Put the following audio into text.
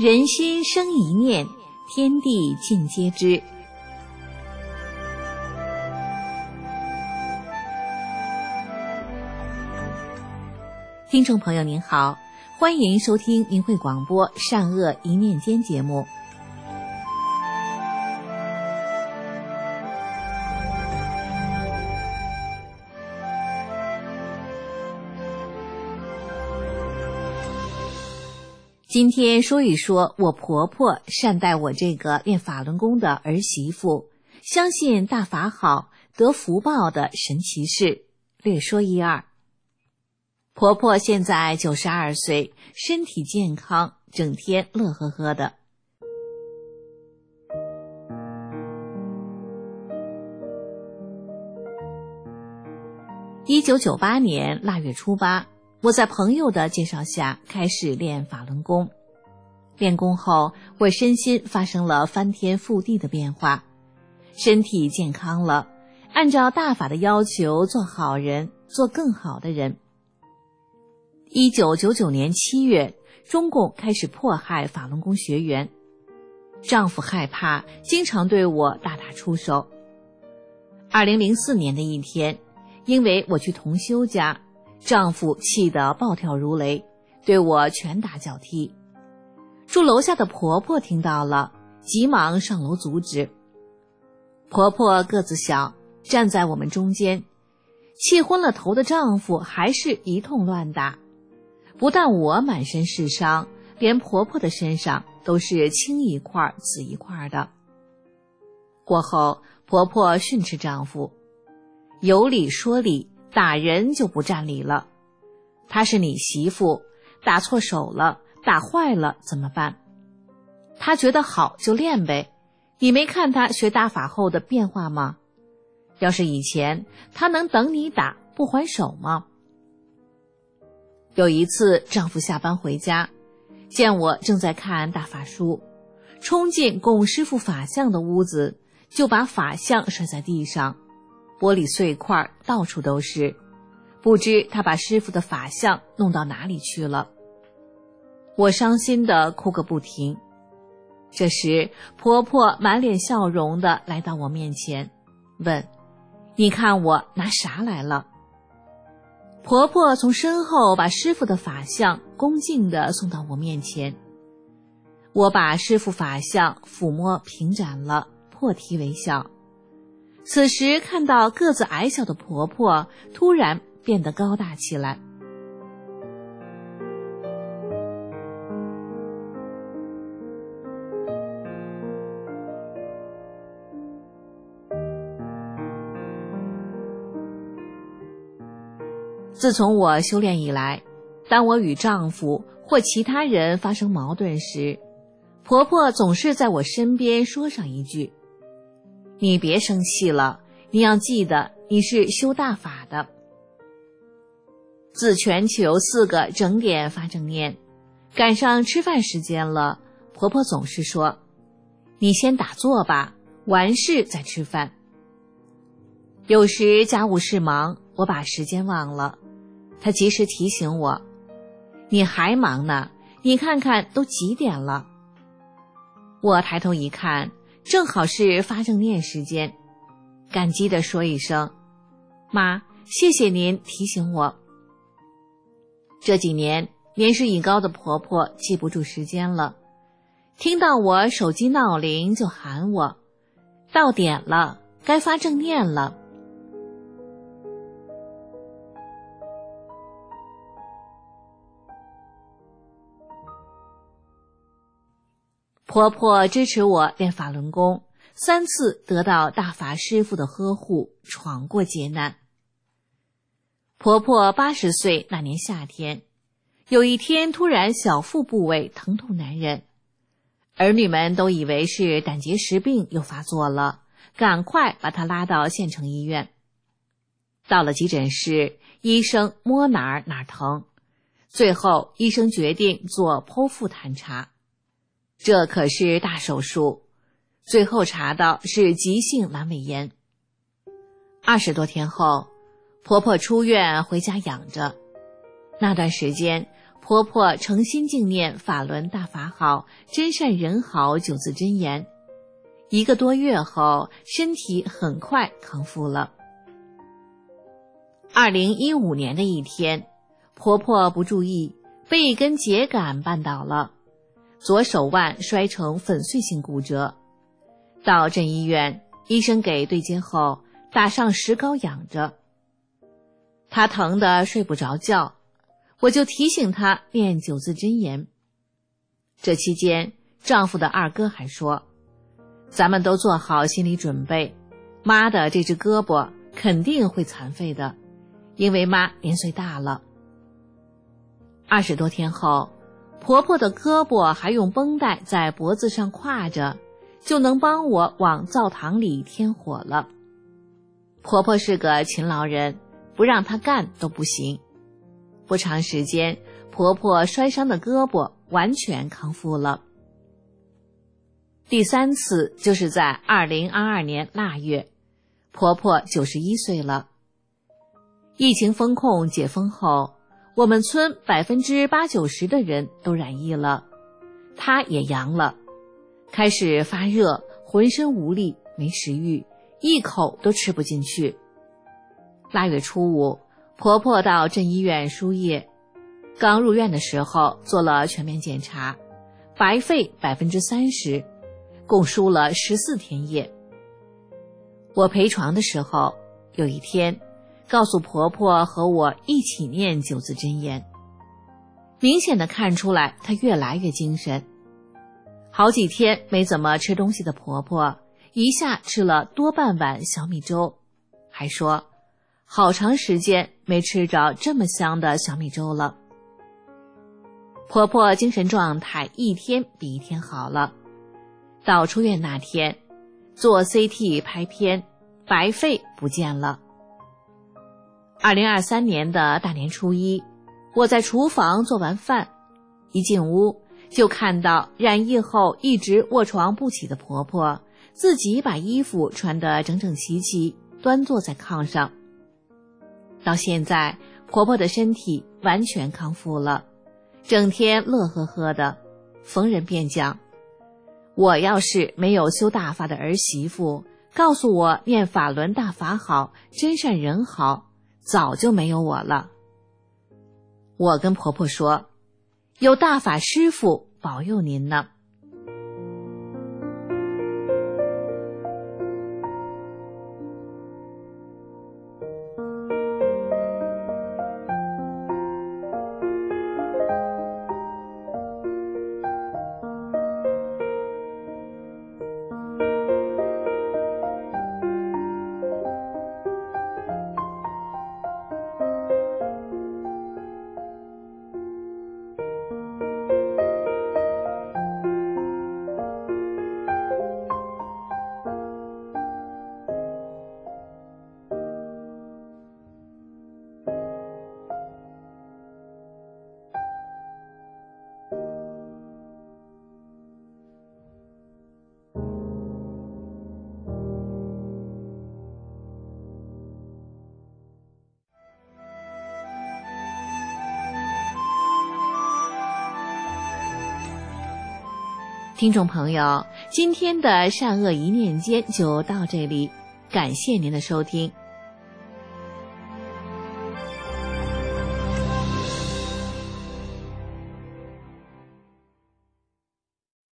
人心生一念，天地尽皆知。听众朋友您好，欢迎收听明慧广播善恶一念间节目。今天说一说我婆婆善待我这个练法轮功的儿媳妇，相信大法好得福报的神奇事，略说一二。婆婆现在92岁，身体健康，整天乐呵呵的。1998年腊月初8，我在朋友的介绍下开始练法轮功。练功后，我身心发生了翻天覆地的变化，身体健康了，按照大法的要求做好人，做更好的人。1999年7月，中共开始迫害法轮功学员，丈夫害怕，经常对我大打出手。2004年的一天，因为我去同修家，丈夫气得暴跳如雷，对我拳打脚踢。住楼下的婆婆听到了，急忙上楼阻止。婆婆个子小，站在我们中间，气昏了头的丈夫还是一通乱打。不但我满身是伤，连婆婆的身上都是青一块紫一块的。过后，婆婆训斥丈夫，有理说理，打人就不占理了。她是你媳妇，打错手了，打坏了怎么办？她觉得好就练呗，你没看她学大法后的变化吗？要是以前，她能等你打不还手吗？有一次，丈夫下班回家，见我正在看大法书，冲进供师父法像的屋子，就把法像摔在地上，玻璃碎块到处都是，不知他把师父的法像弄到哪里去了。我伤心地哭个不停。这时，婆婆满脸笑容地来到我面前，问：你看我拿啥来了？婆婆从身后把师父的法像恭敬地送到我面前。我把师父法像抚摸平展了，破涕为笑。此时看到个子矮小的婆婆突然变得高大起来。自从我修炼以来，当我与丈夫或其他人发生矛盾时，婆婆总是在我身边说上一句：你别生气了，你要记得你是修大法的。自全球4个整点发正念，赶上吃饭时间了，婆婆总是说：你先打坐吧，完事再吃饭。有时家务事忙，我把时间忘了，她及时提醒我：你还忙呢，你看看都几点了。我抬头一看，正好是发正念时间，感激地说一声：妈，谢谢您提醒我。这几年年事已高的婆婆记不住时间了，听到我手机闹铃就喊我：到点了，该发正念了。婆婆支持我练法轮功，3次得到大法师父的呵护，闯过劫难。婆婆80岁那年夏天，有一天突然小腹部位疼痛难忍，儿女们都以为是胆结石病又发作了，赶快把她拉到县城医院。到了急诊室，医生摸哪儿疼，最后医生决定做剖腹探查。这可是大手术，最后查到是急性阑尾炎。20多天后，婆婆出院回家养着。那段时间， 婆婆诚心敬念法轮大法好，真善人好9字真言。1个多月后，身体很快康复了。2015年的一天，婆婆不注意，被一根秸秆绊倒了，左手腕摔成粉碎性骨折。到镇医院，医生给对接后打上石膏养着。她疼得睡不着觉，我就提醒她念9字真言。这期间，丈夫的二哥还说，咱们都做好心理准备，妈的这只胳膊肯定会残废的，因为妈年岁大了。20多天后，婆婆的胳膊还用绷带在脖子上挎着，就能帮我往灶堂里添火了。婆婆是个勤劳人，不让她干都不行。不长时间，婆婆摔伤的胳膊完全康复了。第3次就是在2022年腊月，婆婆91岁了。疫情封控解封后，我们村80%-90%的人都染疫了，她也阳了，开始发热，浑身无力，没食欲，一口都吃不进去。腊月初5，婆婆到镇医院输液，刚入院的时候做了全面检查，白肺30%，共输了14天液。我陪床的时候，有一天告诉婆婆和我一起念9字真言，明显的看出来她越来越精神。好几天没怎么吃东西的婆婆，一下吃了多半碗小米粥，还说好长时间没吃着这么香的小米粥了。婆婆精神状态一天比一天好了，到出院那天做 CT 拍片，白肺不见了。2023年的大年初一，我在厨房做完饭，一进屋就看到染疫后一直卧床不起的婆婆，自己把衣服穿得整整齐齐，端坐在炕上。到现在，婆婆的身体完全康复了，整天乐呵呵的，逢人便讲，我要是没有修大法的儿媳妇，告诉我念法轮大法好，真善人好，早就没有我了。我跟婆婆说，有大法师父保佑您呢。听众朋友，今天的善恶一念间就到这里，感谢您的收听。